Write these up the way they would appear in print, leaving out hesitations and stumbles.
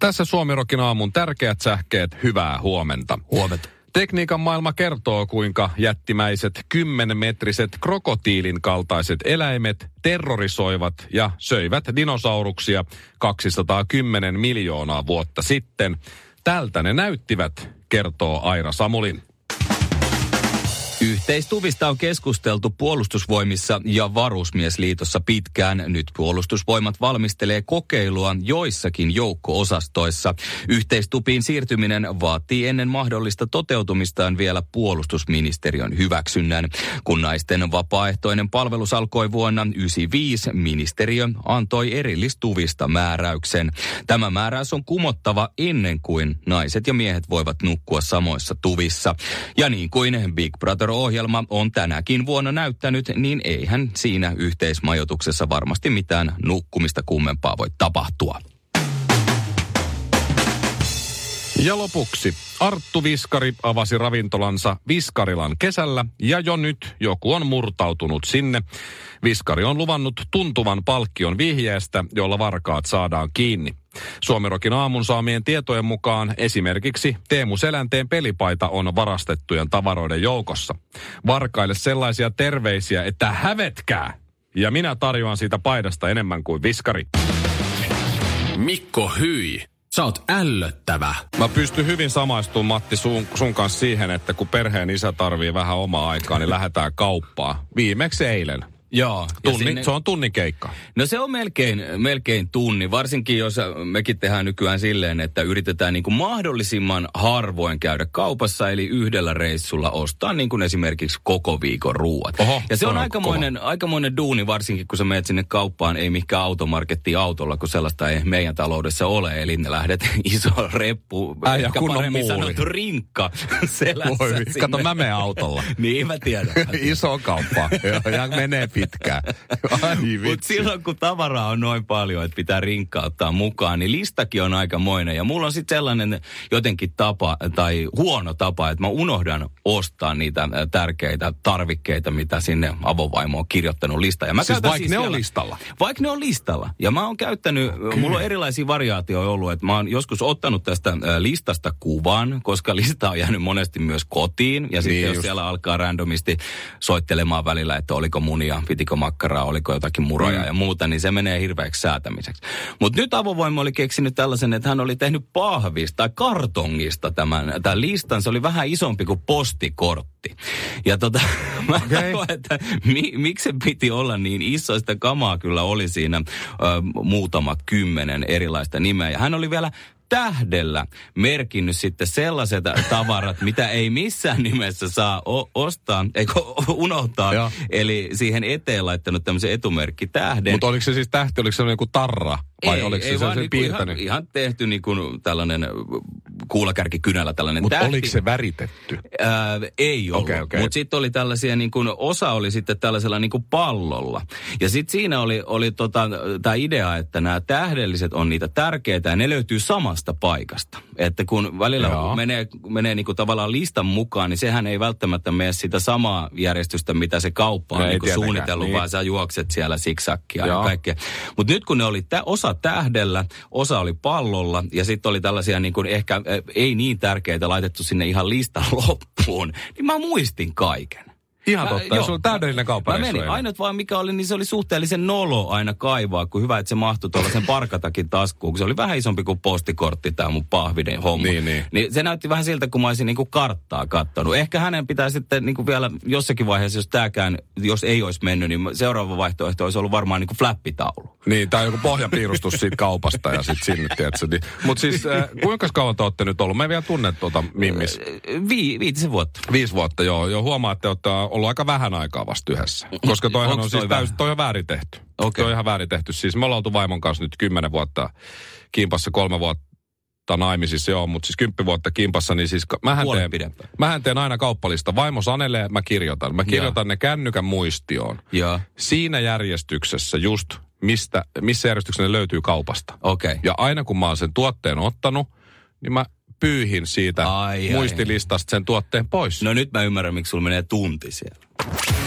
Tässä Suomi-rokin aamun tärkeät sähkeet, hyvää huomenta. Huomenta. Tekniikan maailma kertoo, kuinka jättimäiset 10-metriset krokotiilin kaltaiset eläimet terrorisoivat ja söivät dinosauruksia 210 miljoonaa vuotta sitten. Tältä ne näyttivät, kertoo Aira Samulin. Yhteistuvista on keskusteltu Puolustusvoimissa ja Varusmiesliitossa pitkään. Nyt Puolustusvoimat valmistelee kokeilua joissakin joukko-osastoissa. Yhteistupiin siirtyminen vaatii ennen mahdollista toteutumistaan vielä puolustusministeriön hyväksynnän. Kun naisten vapaaehtoinen palvelus alkoi vuonna 1995, ministeriö antoi erillistuvista määräyksen. Tämä määräys on kumottava ennen kuin naiset ja miehet voivat nukkua samoissa tuvissa. Ja niin kuin Big Brother-ohjelma on tänäkin vuonna näyttänyt, niin eihän siinä yhteismajoituksessa varmasti mitään nukkumista kummempaa voi tapahtua. Ja lopuksi Arttu Viskari avasi ravintolansa Viskarilan kesällä ja jo nyt joku on murtautunut sinne. Viskari on luvannut tuntuvan palkkion vihjeestä, jolla varkaat saadaan kiinni. Suomi-rokin aamun saamien tietojen mukaan esimerkiksi Teemu Selänteen pelipaita on varastettujen tavaroiden joukossa. Varkaille sellaisia terveisiä, että hävetkää! Ja minä tarjoan siitä paidasta enemmän kuin Viskari. Mikko, hyi! Sä oot ällöttävä. Mä pystyn hyvin samaistumaan, Matti, sun kanssa siihen, että kun perheen isä tarvii vähän omaa aikaa, niin lähdetään kauppaan. Viimeksi eilen. Joo. Se on tunnin keikka. No se on melkein tunni, varsinkin jos mekin tehdään nykyään silleen, että yritetään niin kuin mahdollisimman harvoin käydä kaupassa, eli yhdellä reissulla ostaa niin kuin esimerkiksi koko viikon ruuat. Oho, ja se on aikamoinen duuni, varsinkin kun sä menet sinne kauppaan, ei mikään automarkettiin autolla, kun sellaista ei meidän taloudessa ole, eli ne lähdet iso reppu, ehkä paremmin sanottu rinkka selässä. Kato, mä menen autolla. Niin, mä tiedän. Iso kauppa, ja menee pitkään. Mutta silloin kun tavaraa on noin paljon, että pitää rinkkaa ottaa mukaan, niin listakin on aikamoinen. Ja mulla on sitten sellainen jotenkin tapa tai huono tapa, että mä unohdan ostaa niitä tärkeitä tarvikkeita, mitä sinne avovaimo on kirjoittanut listaan. Ja mä siis vaikka ne on listalla? Vaikka ne on listalla. Ja mä oon käyttänyt, mulla on erilaisia variaatioita ollut, että mä oon joskus ottanut tästä listasta kuvan, koska lista on jäänyt monesti myös kotiin. Ja sitten jos siellä alkaa randomisti soittelemaan välillä, että oliko munia, pitikö makkaraa, oliko jotakin muroja ja muuta, niin se menee hirveäksi säätämiseksi. Mutta nyt avovoima oli keksinyt tällaisen, että hän oli tehnyt pahvista tai kartongista tämän listan. Se oli vähän isompi kuin postikortti. Ja mä katsoin, että miksi se piti olla niin iso, sitä kamaa kyllä oli siinä muutama 10 erilaista nimeä. Ja hän oli vielä tähdellä merkinnyt sitten sellaiset tavarat, mitä ei missään nimessä saa ostaa, eikö unohtaa. Ja. Eli siihen eteen laittanut tämmöisen etumerkkitähden. Mutta oliko se siis tähti, oliko se joku tarra? Vai oliko se sellaisen piirtänyt? Ihan tehty niin kuin tällainen kuulakärkikynällä tällainen tähti. Mutta oliko se väritetty? Ei ollut. Okay. Mutta sitten oli tällaisia, niin kuin, osa oli sitten tällaisella niin kuin pallolla. Ja sitten siinä oli tämä idea, että nämä tähdelliset on niitä tärkeitä ja ne löytyy samasta paikasta. Että kun välillä menee niin kuin tavallaan listan mukaan, niin sehän ei välttämättä mene sitä samaa järjestystä, mitä se kauppa on niin kuin suunnitellut, niin. Vaan sä juokset siellä siksakkia ja kaikkea. Mutta nyt kun ne oli osa tähdellä, osa oli pallolla ja sitten oli tällaisia niin kuin ehkä ei niin tärkeitä laitettu sinne ihan listan loppuun, niin mä muistin kaiken. Ihan totta, jos on täydellinen kauppa. Mä menin, ainut vaan mikä oli, niin se oli suhteellisen nolo aina kaivaa, kun hyvä, että se mahtui tuollaisen parkatakin taskuun, kun se oli vähän isompi kuin postikortti tämä mun pahviden homma. Niin se näytti vähän siltä, kun mä olisin niinku karttaa kattonut. Ehkä hänen pitää sitten niinku vielä jossakin vaiheessa, jos ei olisi mennyt, niin seuraava vaihtoehto olisi ollut varmaan niinku flappitaulu. Niin, tai joku pohjapiirustus siitä kaupasta ja sitten sinne, tiedätkö. Niin. Mutta siis, kuinka kauan te olette nyt ollut? Mä en vielä tunne Mimmis. 5 vuotta. 5 vuotta, joo. Huomaa, että olette ollut aika vähän aikaa vasta yhdessä. Koska toihan on siis toi on väärin tehty. Okay. Toi on ihan väärin tehty. Siis me ollaan oltu vaimon kanssa nyt 10 vuotta kimpassa, 3 vuotta naimisissa, joo, mutta siis 10 vuotta kimpassa, niin siis mähän teen aina kauppalista. Vaimo sanelee, mä kirjoitan. Mä kirjoitan ne kännykän muistioon. Ja. Siinä järjestyksessä just, missä järjestyksessä ne löytyy kaupasta. Okay. Ja aina kun mä oon sen tuotteen ottanut, niin mä pyyhin siitä muistilistasta sen tuotteen pois. No nyt mä ymmärrän, miksi sulla menee tunti siellä.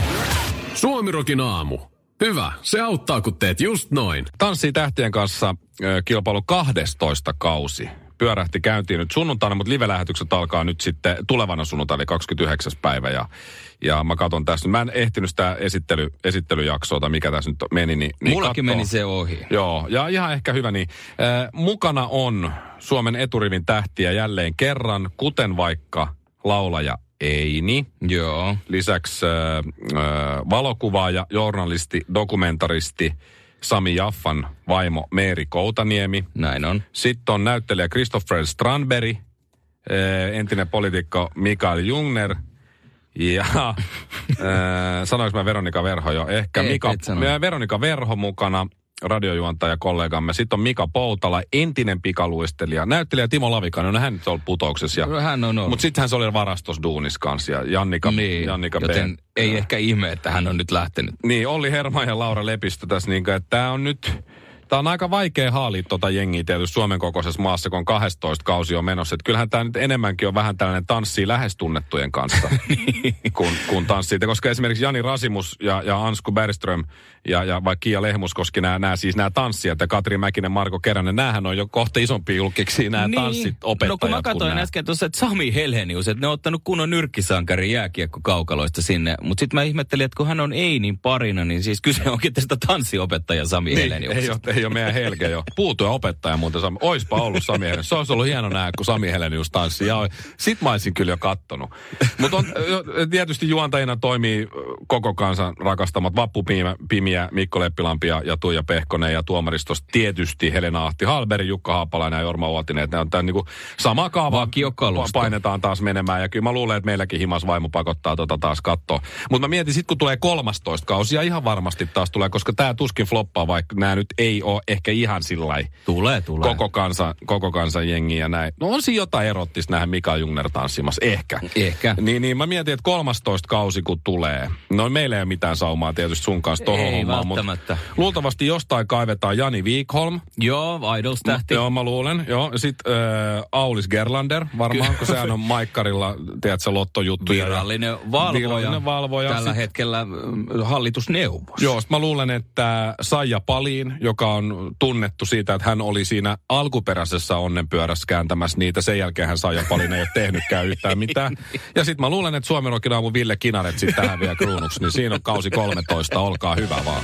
Suomi-rokin aamu. Hyvä, se auttaa kun teet just noin. Tanssii tähtien kanssa kilpailun 12 kausi pyörähti käyntiin nyt sunnuntaina, mutta live-lähetykset alkaa nyt sitten tulevana sunnuntaina, eli 29. päivä. Ja mä katson tässä, mä en ehtinyt sitä esittelyjaksoa, tai mikä tässä nyt meni. Niin mullakin meni se ohi. Joo, ja ihan ehkä hyvä niin. Mukana on Suomen eturivin tähtiä jälleen kerran, kuten vaikka laulaja Eini. Joo. Lisäksi valokuvaaja, journalisti, dokumentaristi Sami Jaffan vaimo Meeri Koutaniemi. Näin on. Sitten on näyttelijä Christopher Strandberg, entinen poliitikko Mikael Jungner ja sanoinko mä Veronika Verho jo? Ehkä Veronika Verho mukana, radiojuontaja kollegamme. Sitten on Mika Poutala, entinen pikaluistelija. Näyttelijä Timo Lavikainen, no hän nyt on ollut putouksessa. Hän on ollut. Mutta sittenhän se oli varastosduunis kanssa ja Jannika joten ei ehkä ihme, että hän on nyt lähtenyt. Niin, Olli Herman ja Laura Lepistö tässä niin kuin, että tämä on aika vaikea haalia tuota jengiä tietysti Suomen kokoisessa maassa, kun 12 kausi on menossa. Että kyllähän tämä nyt enemmänkin on vähän tällainen tanssii lähes tunnettujen kanssa kun tanssii. Koska esimerkiksi Jani Rasimus ja Ansku Bergström ja vaikka Kiia Lehmuskoski, nämä tanssijat ja Katri Mäkinen, Marko Keränen, näähän on jo kohta isompi julkiksi nämä tanssit opettajat. No kun mä katsoin äsken tuossa, että Sami Helenius, että ne on ottanut kunnon nyrkkisankari jääkiekko-kaukaloista sinne. Mutta sitten mä ihmettelin, että kun hän on Einin parina, niin siis kyse onkin tästä tanssiopettaja Sami Heleniuksesta. Ei ole meidän Helge jo. Puutuja opettaja muuten. Oispa ollut Sami Helenius. Se olisi ollut hieno nähdä, kun Sami Helenius tanssi. Sit mä olisin kyllä jo kattonut. Mutta tietysti juontajina toimii koko kansan rakastamat Vappu Pimiä, Mikko Leppilampi ja Tuija Pehkonen ja tuomaristosta tietysti Helena Ahti Hallberg, Jukka Haapalainen ja Jorma Uotinen. Ne on tämän niinku sama kaava painetaan taas menemään. Ja kyllä mä luulen, että meilläkin himas vaimo pakottaa taas katsoa. Mutta mä mietin sit, kun tulee 13 kausia, ihan varmasti taas tulee, koska tää tuskin floppaa, vaikka nämä nyt ei ole ehkä ihan sillai. Tulee. Koko kansan jengi ja näin. No on siinä jotain erottista nähdä Mika Jungner tanssimassa. Ehkä. Niin mä mietin, että 13 kausi kun tulee. No meillä ei ole mitään saumaa tietysti sun kanssa tohon hommaan. Mutta luultavasti jostain kaivetaan Jani Wikholm. Joo, Idols-tähti. Joo, mä luulen. Joo, sitten Aulis Gerlander varmaan, kun sehän on Maikkarilla, tiedätkö, lottojuttu. Virallinen valvoja. Tällä hetkellä hallitusneuvos. Joo, mä luulen, että Saija Palin, joka on tunnettu siitä, että hän oli siinä alkuperäisessä onnenpyörässä kääntämässä niitä. Sen jälkeen hän Saija Palin ei ole tehnytkään yhtään mitään. Ja sitten mä luulen, että Suomen Rokin aamun Ville Kinaret sitten tähän vielä kruunuksi. Niin siinä on kausi 13, olkaa hyvä vaan.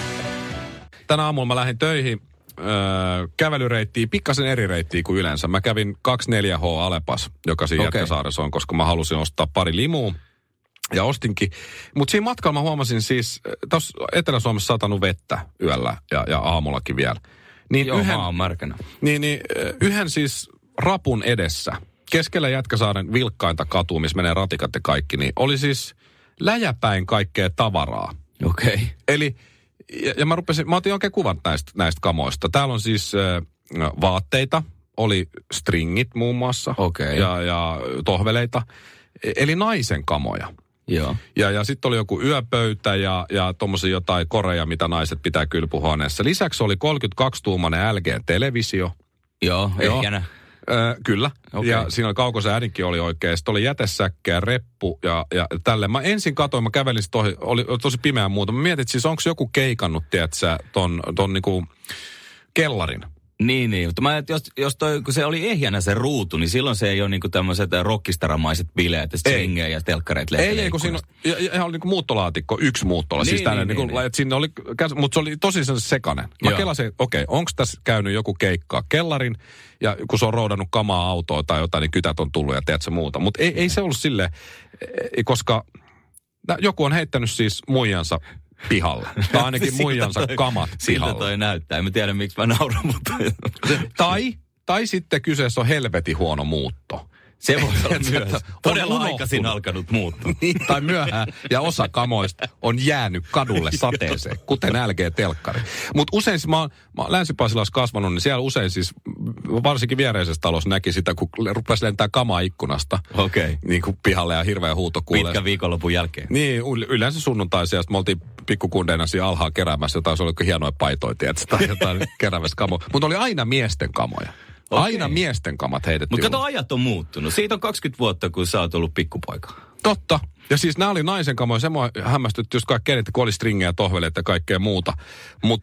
Tänä aamulla mä lähdin töihin kävelyreittiin, pikkasen eri reittiin kuin yleensä. Mä kävin 24H Alepas, joka siinä Jätkäsaaressa on, koska mä halusin ostaa pari limua. Ja ostinkin. Mutta siinä matkalla mä huomasin siis, tuossa Etelä-Suomessa satanut vettä yöllä ja aamullakin vielä. Niin joo, maa on märkänä. Yhden siis rapun edessä, keskellä Jätkäsaaren vilkkainta katua, missä menee ratikat ja kaikki, niin oli siis läjäpäin kaikkea tavaraa. Okei. Okay. Eli, ja mä otin oikein kuvan näistä kamoista. Täällä on siis vaatteita, oli stringit muun muassa. Okay. Ja tohveleita. Eli naisen kamoja. Joo. Ja sitten oli joku yöpöytä ja tommosia jotain koreja, mitä naiset pitää kylpyhuoneessa. Lisäksi oli 32-tuumainen LG-televisio. Joo, ehjänä. Kyllä. Okay. Ja siinä oli kaukosen äidinkin oli oikein. Sitten oli jätesäkkä, reppu ja tälleen. Mä ensin katsoin, mä kävelin sit oli tosi pimeä muuta. Mä mietin, siis onko joku keikannut, tiedätkö, ton niinku kellarin. Niin, mutta mä, kun se oli ehjänä se ruutu, niin silloin se ei ole niinku tämmöiset rockistaramaiset bileet, stringejä ja telkkareet lehtelä. Ei, kun siinä oli niinku muuttolaatikko, yksi muuttola. Siis siinä oli, mutta se oli tosi sekainen. Mä kelasin, onko tässä käynyt joku keikkaa kellarin, ja kun se on roudannut kamaa autoa tai jotain, niin kytät on tullut ja teet se muuta. Mutta ei se ollut silleen, koska joku on heittänyt siis muijansa pihalle. Tai ainakin muijansa kamat pihalle. Siltä toi näyttää. En tiedä, miksi mä nauran, mutta tai sitten kyseessä on helvetin huono muutto. Se voi olla myös. Todella aikaisin alkanut muuttua. Niin, tai myöhään. Ja osa kamoista on jäänyt kadulle sateeseen, kuten LG-telkkari. Mutta usein, mä oon Länsi-Pasilassa kasvanut, niin siellä usein siis, varsinkin viereisessä talossa näki sitä, kun rupesi lentää kamaa ikkunasta. Okei. Niin kuin pihalle ja hirveä huuto kuulee. Pitkän viikonlopun jälkeen. Niin, yleensä sunnuntaisia. Me oltiin pikkukundeina siinä alhaan keräämässä jotain, se oli hienoja paitoja, tiedätkö, tai jotain keräämässä kamoja. Mutta oli aina miesten kamoja. Okay. Aina miesten kamat heitettiin. Mutta kato, ajat on muuttunut. Siitä on 20 vuotta, kun sä oot ollut pikkupoika. Totta. Ja siis nämä oli naisen kamoja. Se mua hämmästytti just kaikkea, että kun oli stringejä, tohveleita ja kaikkea muuta. Mutta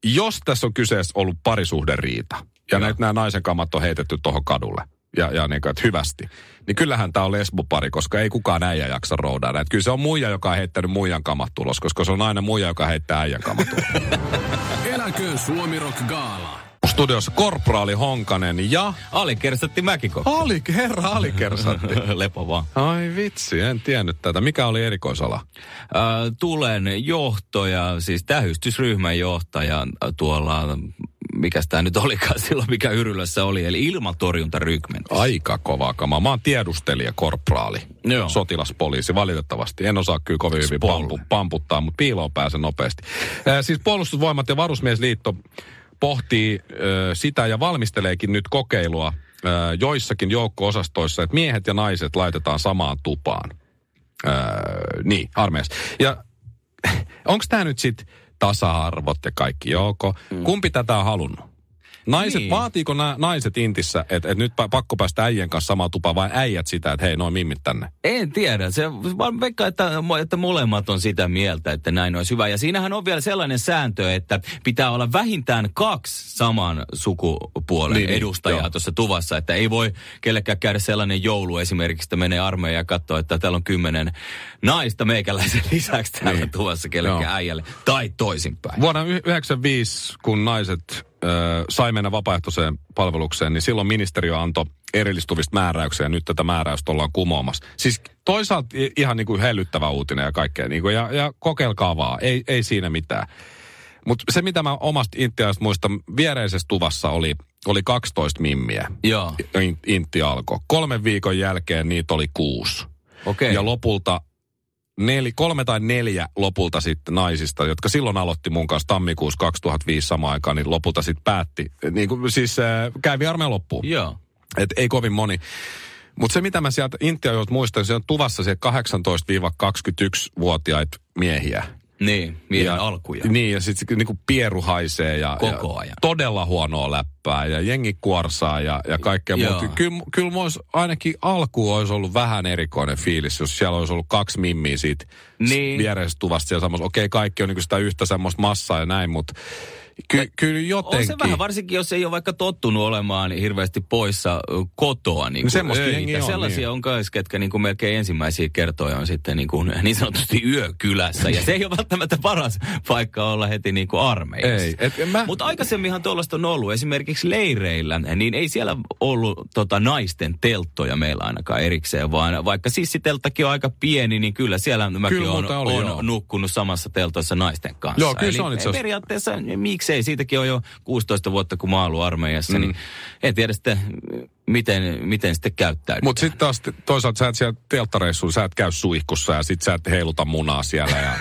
jos tässä on kyseessä ollut parisuhderiita, ja nämä naisen kamat on heitetty tuohon kadulle, ja niin kuin, että hyvästi, niin kyllähän tämä on lesbopari, koska ei kukaan äijä jaksa roudata. Että kyllä se on muija, joka on heittänyt muijan kamat ulos, koska se on aina muija, joka heittää äijän kamat ulos. Eläköön Suomi Rock Gaala. Studiossa korporaali Honkanen ja... Alikersatti Mäkiko. Herra alikersatti. Lepo vaan. Ai vitsi, en tiennyt tätä. Mikä oli erikoisala? Tulen johtaja, siis tähystysryhmän johtaja tuolla... Mikäs tämä nyt olikaan silloin, mikä Yrylössä oli, eli ilmatorjuntarykmentissä. Aika kova kama. Mä oon tiedustelija, korporaali, sotilaspoliisi. Valitettavasti en osaa kyllä kovin hyvin pamputtaa, mutta piiloon pääsen nopeasti. Siis Puolustusvoimat ja Varusmiesliitto pohtii sitä ja valmisteleekin nyt kokeilua joissakin joukko-osastoissa, että miehet ja naiset laitetaan samaan tupaan. Niin, armeijassa. Ja onko tämä nyt sitten... tasa-arvot ja kaikki, joko. Kumpi tätä on halunnut? Naiset, vaatiiko nämä naiset intissä, että nyt pakko päästä äijän kanssa samaan tupaan, vai äijät sitä, että hei, noin mimmit tänne? En tiedä. Se vaan veikkaa, että molemmat on sitä mieltä, että näin olisi hyvä. Ja siinähän on vielä sellainen sääntö, että pitää olla vähintään 2 saman sukupuolen edustajaa tuossa tuvassa. Että ei voi kellekään käydä sellainen joulu esimerkiksi, että menee armeijaan ja katsoo, että täällä on 10 naista meikäläisen lisäksi täällä tuvassa kellekään äijälle. Tai toisinpäin. Vuonna 1995, kun naiset... sai mennä vapaaehtoiseen palvelukseen, niin silloin ministeriö antoi erillistuvista määräyksiä, ja nyt tätä määräystä ollaan kumoamassa. Siis toisaalta ihan niin kuin hellyttävä uutinen ja kaikkea, niin kuin, ja kokeilkaa vaan, ei siinä mitään. Mutta se, mitä mä omasta intialaisesta muistan, viereisessä tuvassa oli 12 mimmiä. Joo. Intti alkoi. 3 viikon jälkeen niitä oli 6. Okei. Ja lopulta 3 tai 4 lopulta sitten naisista, jotka silloin aloitti mun kanssa tammikuussa 2005 samaan aikaan, niin lopulta sitten päätti. Niin kuin, siis kävi armeijan loppuun. Joo. Et ei kovin moni. Mutta se, mitä mä sieltä Intia-joilta muistan, se on tuvassa se 18-21-vuotiaita miehiä. Niin, miehen alkuja. Niin, ja sitten niinku pieru haisee ja koko ajan. Todella huonoa läppää ja jengi kuorsaa ja kaikkea muuta. Kyllä ainakin alkuun olisi ollut vähän erikoinen fiilis, jos siellä olisi ollut 2 mimmiä siitä viereisestä tuvasta siellä samassa. Okei, kaikki on niinku sitä yhtä semmoista massaa ja näin, mutta kyllä jotenkin. On se vähän, varsinkin jos ei ole vaikka tottunut olemaan hirveästi poissa kotoa. Niin semmoista jengiä on. Sellaisia on myös, ketkä niin kuin melkein ensimmäisiä kertoja on sitten niin sanotusti yökylässä. Ja se ei ole välttämättä paras paikka olla heti niin kuin armeijassa. Ei. Mutta aikaisemminhan tuollaista on ollut. Esimerkiksi leireillä, niin ei siellä ollut naisten telttoja meillä ainakaan erikseen, vaan vaikka sissitelttakin on aika pieni, niin kyllä siellä mäkin on nukkunut samassa teltoissa naisten kanssa. Joo, kyllä se on itse asiassa. Periaatteessa miksei, siitäkin on jo 16 vuotta, kun mä oon ollut armeijassa, niin en tiedä sitten, miten sitten käyttäydytään. Mutta sitten taas toisaalta sä et siellä telttareissuilla, sä et käy suihkussa ja sit sä et heiluta munaa siellä ja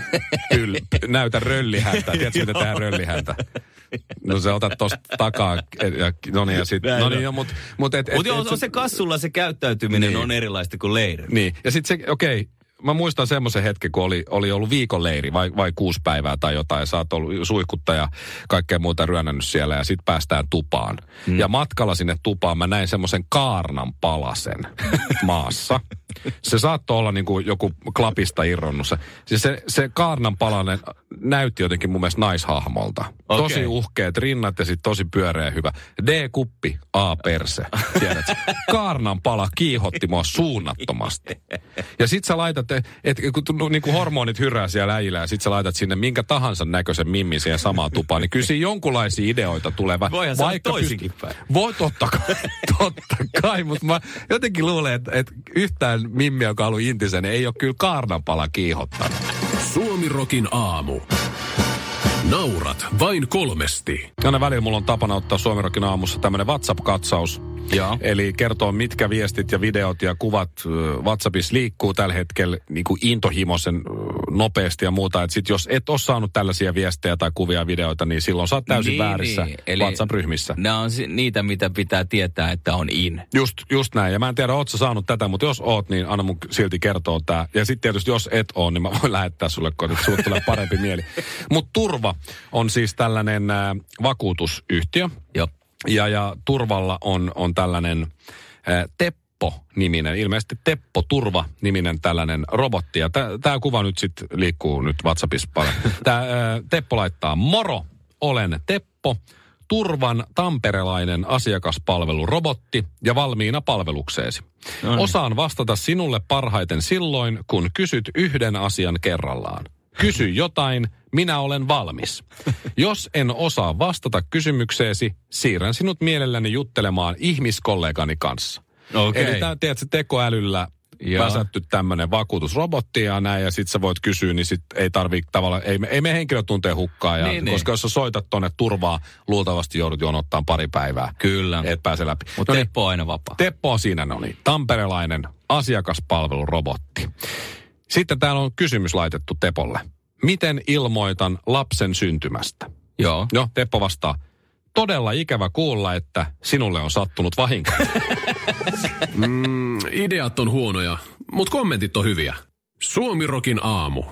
näytä röllihäntä. Tiedätkö, miten tehdään röllihäntä? No se otat tosta takaa, ja sitten, mutta se kassulla se käyttäytyminen on erilaista kuin leiri. Niin, ja sitten se, mä muistan semmoisen hetken, kun oli ollut viikon leiri vai 6 päivää tai jotain. Ja sä oot ollut suihkutta ja kaikkea muuta ryönnännyt siellä ja sit päästään tupaan. Ja matkalla sinne tupaan mä näin semmoisen kaarnan palasen maassa. Se saattoi olla niin kuin joku klapista irronnut. Se kaarnan palanen näytti jotenkin mun mielestä naishahmolta. Okay. Tosi uhkeat rinnat ja sitten tosi pyöreä hyvä. D-kuppi, A-perse. Tiedätkö? Kaarnan pala kiihotti mua suunnattomasti. Ja sit sä laitat, kun niinku hormonit hyrää siellä äijillä ja sit sä laitat sinne minkä tahansa näköisen mimmin siihen samaan tupaan, niin kyllä siinä jonkunlaisia ideoita tulee. Voihan se toisinkin päin. Voi totta kai, mutta mä jotenkin luulen, että yhtään mimmi, joka on ollut intisen, ei ole kyllä kaarnanpala kiihottanut. Suomi Rockin aamu. Naurat vain 3. Aina välillä mulla on tapana ottaa Suomi Rockin aamussa tämmönen WhatsApp-katsaus. Ja. Eli kertoo, mitkä viestit ja videot ja kuvat WhatsAppissa liikkuu tällä hetkellä niin kuin intohimoisen nopeasti ja muuta. Että sit jos et ole saanut tällaisia viestejä tai kuvia ja videoita, niin silloin sä oot täysin väärissä WhatsApp-ryhmissä. Nämä on niitä, mitä pitää tietää, että on in. Just näin. Ja mä en tiedä, oot sä saanut tätä, mutta jos oot, niin anna mun silti kertoa tää. Ja sitten tietysti, jos et oo, niin mä voin lähettää sulle, kun sulle tulee parempi mieli. Mutta Turva on siis tällainen vakuutusyhtiö. Joo. Ja Turvalla on tällainen Teppo-niminen, ilmeisesti Teppo Turva-niminen tällainen robotti. Ja tämä kuva nyt sitten liikkuu nyt WhatsAppissa paljon. Teppo laittaa: moro, olen Teppo, Turvan tamperelainen asiakaspalvelurobotti ja valmiina palvelukseesi. Noniin. Osaan vastata sinulle parhaiten silloin, kun kysyt yhden asian kerrallaan. Kysy jotain, minä olen valmis. Jos en osaa vastata kysymykseesi, siirrän sinut mielelläni juttelemaan ihmiskollegani kanssa. Okay. Eli tiedätkö, tekoälyllä väsätty tämmöinen vakuutusrobotti ja näin, ja sit sä voit kysyä, niin sit ei tarvitse tavallaan, ei me henkilötunteen hukkaa, ja, koska jos sä soitat tonne turvaa, luultavasti joudut jonottaa pari päivää. Kyllä. Et pääse läpi. Mutta Teppo on aina vapaa. Teppo on siinä, tamperelainen asiakaspalvelurobotti. Sitten täällä on kysymys laitettu Tepolle. Miten ilmoitan lapsen syntymästä? Joo. No, Teppo vastaa. Todella ikävä kuulla, että sinulle on sattunut vahinko. Ideat on huonoja, mutta kommentit on hyviä. Suomi Rokin aamu.